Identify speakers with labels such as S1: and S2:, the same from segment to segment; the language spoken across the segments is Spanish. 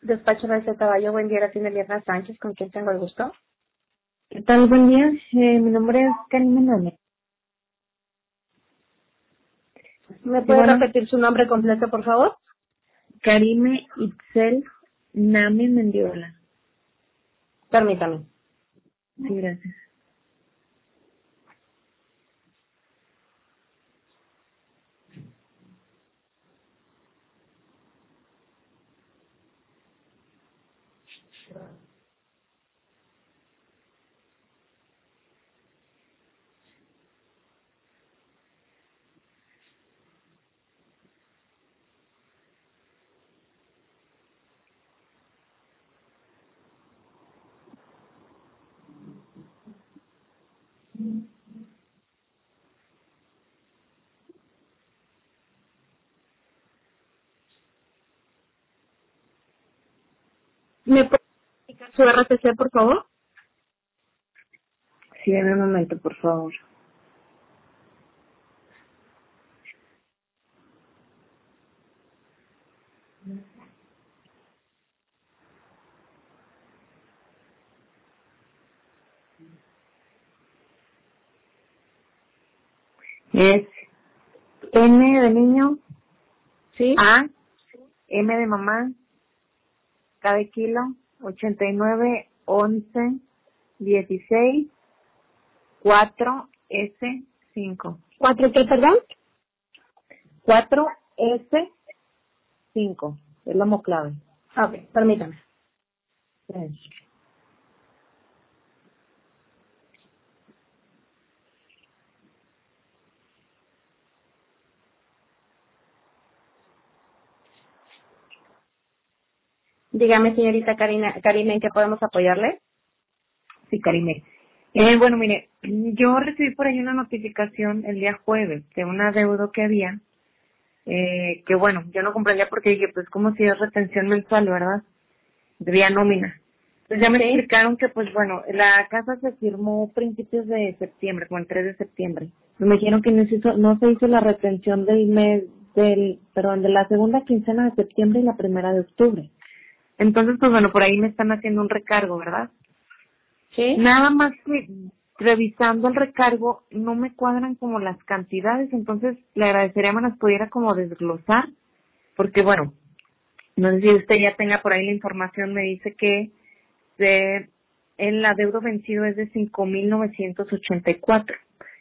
S1: Despacho de Caballo, buen día, la tiene Eliana Sánchez, ¿con quién tengo el gusto?
S2: ¿Qué tal? Buen día. Mi nombre es Karime Name.
S1: ¿Me
S2: Sí,
S1: puede
S2: bueno,
S1: repetir su nombre completo, por favor?
S2: Karime Itzel Name Mendiola.
S1: Permítame.
S2: Sí, gracias.
S1: ¿Me puede indicar su RTC, por favor?
S2: Sí, en un momento, por favor. Es N de niño,
S1: Sí.
S2: A, M de mamá, K de kilo, 89, 11, 16, 4, S, 5.
S1: ¿Cuatro qué, perdón?
S2: 4, S, 5. Es la moclave.
S1: Ok, permítame. Dígame, señorita Karina, ¿en qué podemos apoyarle?
S2: Sí, Karime. Bueno, mire, yo recibí por ahí una notificación el día jueves de un adeudo que había, que bueno, yo no comprendía porque dije, pues como si es retención mensual, ¿verdad? Debía nómina. Entonces ya me explicaron que, pues bueno, la casa se firmó principios de septiembre, como el 3 de septiembre. Me dijeron que no se hizo la retención del mes, de la segunda quincena de septiembre y la primera de octubre. Entonces, pues bueno, por ahí me están haciendo un recargo, ¿verdad?
S1: Sí.
S2: Nada más que revisando el recargo no me cuadran como las cantidades, entonces le agradecería que me las pudiera como desglosar, porque bueno, no sé si usted ya tenga por ahí la información, me dice que el adeudo vencido es de 5,984.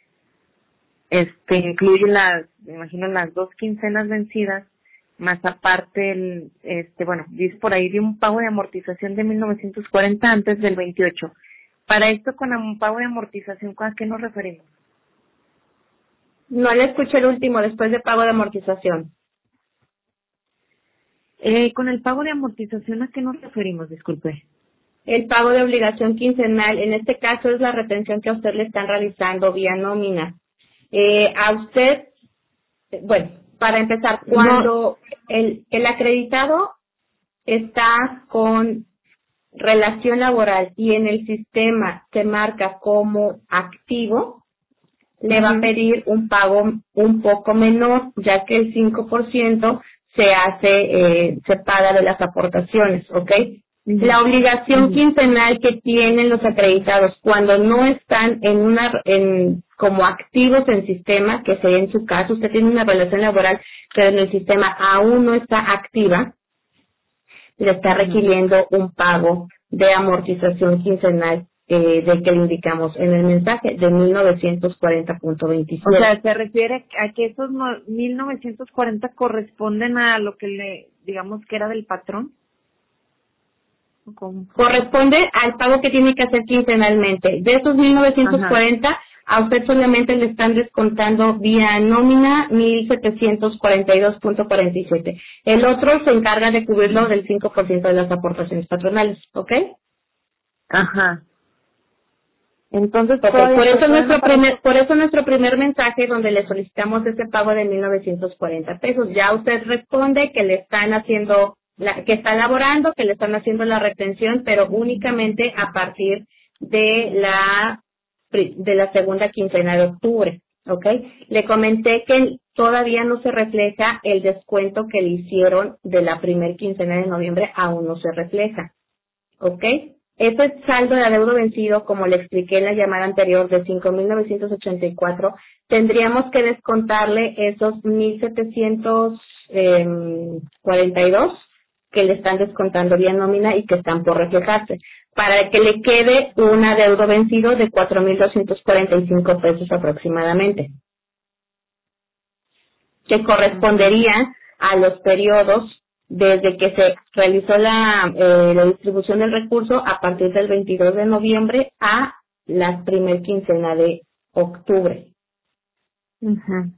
S2: Incluye me imagino las 2 quincenas vencidas, más aparte dice por ahí de un pago de amortización de 1,940 antes del 28. Para esto, con un pago de amortización, ¿a qué nos referimos?
S1: No le escuché el último, después de pago de amortización.
S2: Con el pago de amortización, ¿a qué nos referimos? Disculpe.
S1: El pago de obligación quincenal, en este caso es la retención que a usted le están realizando vía nómina. A usted, bueno, para empezar, cuando el acreditado está con relación laboral y en el sistema se marca como activo, le va a pedir un pago un poco menor, ya que el 5% se paga de las aportaciones, ¿ok? La obligación quincenal que tienen los acreditados cuando no están como activos en sistema, que sería en su caso, usted tiene una relación laboral, pero en el sistema aún no está activa, le está requiriendo un pago de amortización quincenal del que le indicamos en el mensaje de 1940.27.
S2: O sea, se refiere a que esos 1,940 corresponden a lo que digamos que era del patrón. ¿Cómo?
S1: Corresponde al pago que tiene que hacer quincenalmente. De esos 1940, a usted solamente le están descontando vía nómina 1,742.47. El otro se encarga de cubrirlo del 5% de las aportaciones patronales, ¿ok?
S2: Ajá. Entonces,
S1: por eso nuestro primer mensaje donde le solicitamos ese pago de 1,940 pesos. Ya usted responde que le están haciendo, que está laborando, que le están haciendo la retención, pero únicamente a partir de la segunda quincena de octubre, ¿ok? Le comenté que todavía no se refleja el descuento que le hicieron de la primer quincena de noviembre, aún no se refleja, ¿ok? Ese saldo de adeudo vencido, como le expliqué en la llamada anterior, de 5,984, tendríamos que descontarle esos 1,742 que le están descontando vía nómina y que están por reflejarse, para que le quede un adeudo vencido de 4,245 pesos aproximadamente, que correspondería a los periodos desde que se realizó la distribución del recurso a partir del 22 de noviembre a la primer quincena de octubre.
S2: Mhm.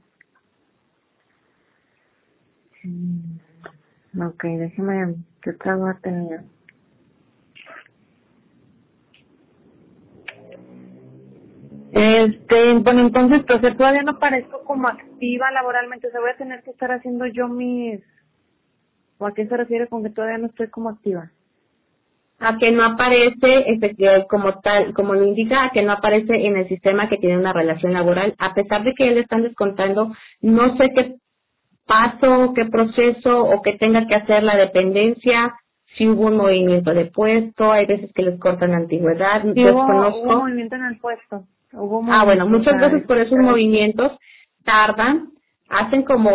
S2: Ok, déjeme, ¿qué trago ha tenido? Bueno, entonces, pues todavía no aparezco como activa laboralmente, o sea, voy a tener que estar haciendo yo mis, ¿o a qué se refiere con que todavía no estoy como activa?
S1: A que no aparece como tal, como lo indica, a que no aparece en el sistema que tiene una relación laboral, a pesar de que ya le están descontando, no sé qué paso, qué proceso o qué tenga que hacer la dependencia, si hubo un movimiento de puesto, hay veces que les cortan antigüedad,
S2: Sí, hubo movimiento en el puesto.
S1: Bueno, muchas veces por esos movimientos tardan, hacen como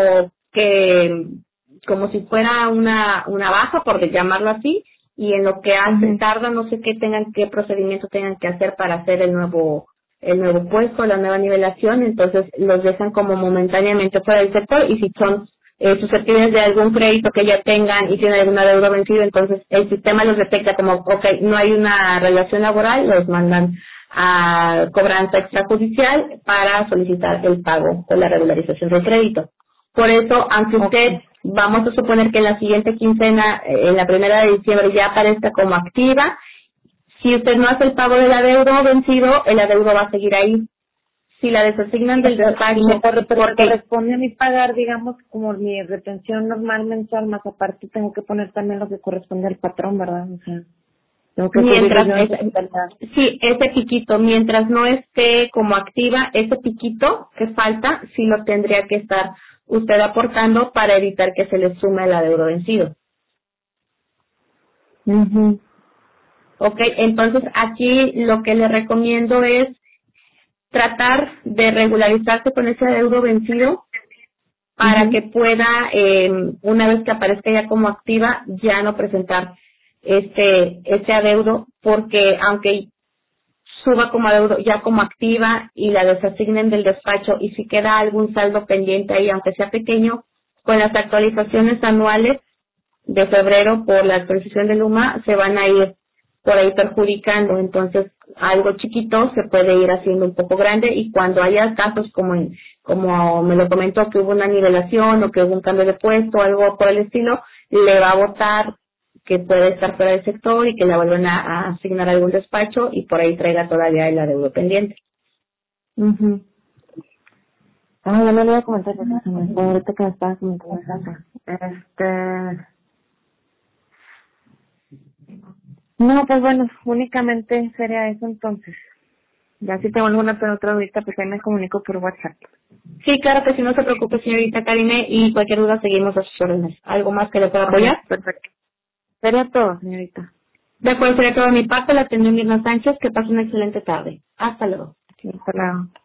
S1: si fuera una baja, por llamarlo así, y en lo que hacen tardan, no sé qué procedimiento tengan que hacer para hacer el nuevo puesto, la nueva nivelación, entonces los dejan como momentáneamente fuera del sector, y si son susceptibles de algún crédito que ya tengan y tienen alguna deuda vencida, entonces el sistema los detecta como, no hay una relación laboral, los mandan a cobranza extrajudicial para solicitar el pago o la regularización del crédito. Por eso, aunque usted, vamos a suponer que en la siguiente quincena, en la primera de diciembre, ya aparezca como activa, si usted no hace el pago del adeudo vencido, el adeudo va a seguir ahí. Si la desasignan del despacho,
S2: porque corresponde a mí pagar, digamos, como mi retención normal mensual, más aparte tengo que poner también lo que corresponde al patrón, ¿verdad? O sea, tengo que
S1: ese piquito, mientras no esté como activa, ese piquito que falta, sí lo tendría que estar usted aportando para evitar que se le sume el adeudo vencido. Entonces aquí lo que le recomiendo es tratar de regularizarse con ese adeudo vencido para que pueda, una vez que aparezca ya como activa, ya no presentar este adeudo, porque aunque suba como adeudo ya como activa y la desasignen del despacho, y si queda algún saldo pendiente ahí, aunque sea pequeño, con las actualizaciones anuales de febrero por la actualización de Luma se van a ir por ahí perjudicando, entonces algo chiquito se puede ir haciendo un poco grande, y cuando haya casos como me lo comentó, que hubo una nivelación o que hubo un cambio de puesto o algo por el estilo, le va a votar que puede estar fuera del sector y que le vuelvan a asignar algún despacho y por ahí traiga todavía el adeudo pendiente.
S2: Ya me lo voy a comentar ahorita que me estaba comentando No, pues bueno, únicamente sería eso entonces. Ya si tengo alguna otra ahorita, pues ahí me comunico por WhatsApp.
S1: Sí, claro que sí, no se preocupe, señorita Karine, y cualquier duda seguimos a sus órdenes. ¿Algo más que le pueda apoyar?
S2: Perfecto. Sería todo, señorita.
S1: De acuerdo, sería todo de mi parte. La atendió Mirna Sánchez. Que pase una excelente tarde. Hasta luego.
S2: Sí, hasta luego.